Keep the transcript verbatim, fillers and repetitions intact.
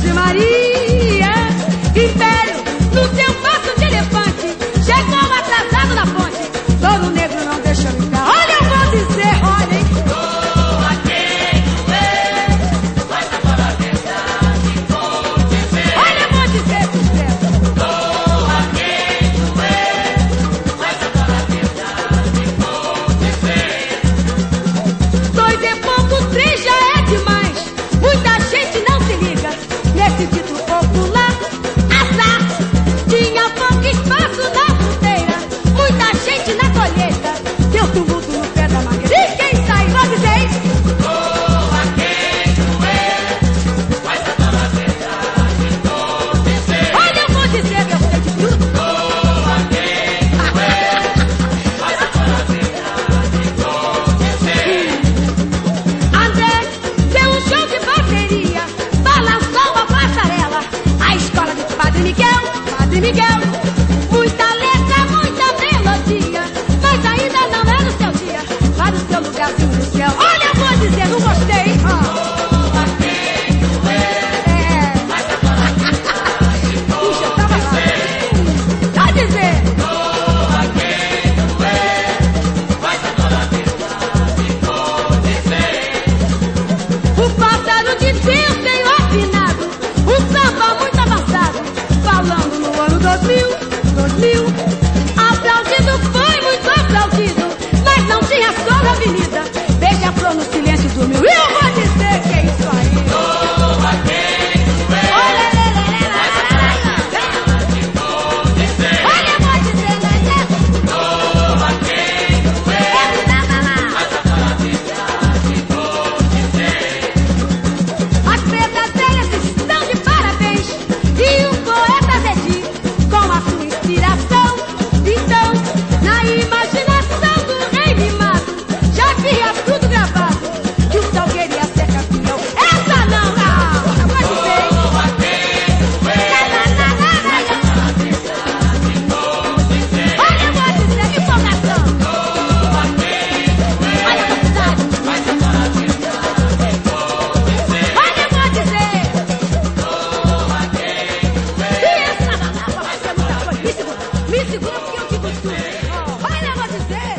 Virgem Maria. Império, no seu passo de elefante, chegou atrasado na ponte. Todo negro não deixa brincar. Olha, eu vou dizer, olha, hein? Doa quem doer, mas agora a verdade vou dizer. Olha, eu vou dizer pro céu. Doa quem doer, mas agora a verdade vou dizer. Dois e pouco, três já é demais. Muita gente não se liga nesse dito popular. Azar, tinha pouco espaço na fronteira. Muita gente na colheita. Deu tumulto no pé da mangueira. E quem sai? Pode dizer, hein? Doa quem doer, mas agora a verdade vou dizer. Olha, eu vou dizer, eu sei de tudo. Doa quem doer, mas agora a verdade vou dizer. André deu um show de bateria, balançou a passarela. A escola de Padre Miguel, Padre Miguel. Muita letra, muita melodia, mas ainda não é no seu dia. Vá no seu lugarzinho no céu. Olha, eu vou dizer, não gostei. Doa quem doer, É, mas agora a verdade puxa, vou tava lá. dizer. Vai dizer. Doa quem doer, mas agora a verdade vou dizer. O pássaro de Deus veio afinado, um samba muito avançado, falando no ano dois mil, dois mil. Aplaudido foi muito aplaudido, mas não tinha som na avenida. Beija-flor no silêncio dormiu. E eu vou dizer que é isso aí. Doa quem doer, Olha, lê, lê, lê, lê, mas agora a verdade vou dizer. olha, eu vou dizer, lê, lê. Doa quem doer, mas agora a verdade vou dizer. As pretas velhas estão de parabéns. E o poeta Zedi, com a sua inspiração. Então, na imaginação do rei mimado, já havia tudo gravado, que o Salgueiro ia ser campeão. Essa não, não, eu vou dizer. Doa quem doer, Na, na, na, na, na. a verdade vou dizer. Olha, eu vou dizer, que empolgação. Doa quem doer, Olha a velocidade. mas agora a verdade vou dizer. Olha, eu vou dizer. Doa quem doer, E essa, vai ser muita coisa. Me segura, me segura porque eu digo tudo. Olha, eu vou dizer.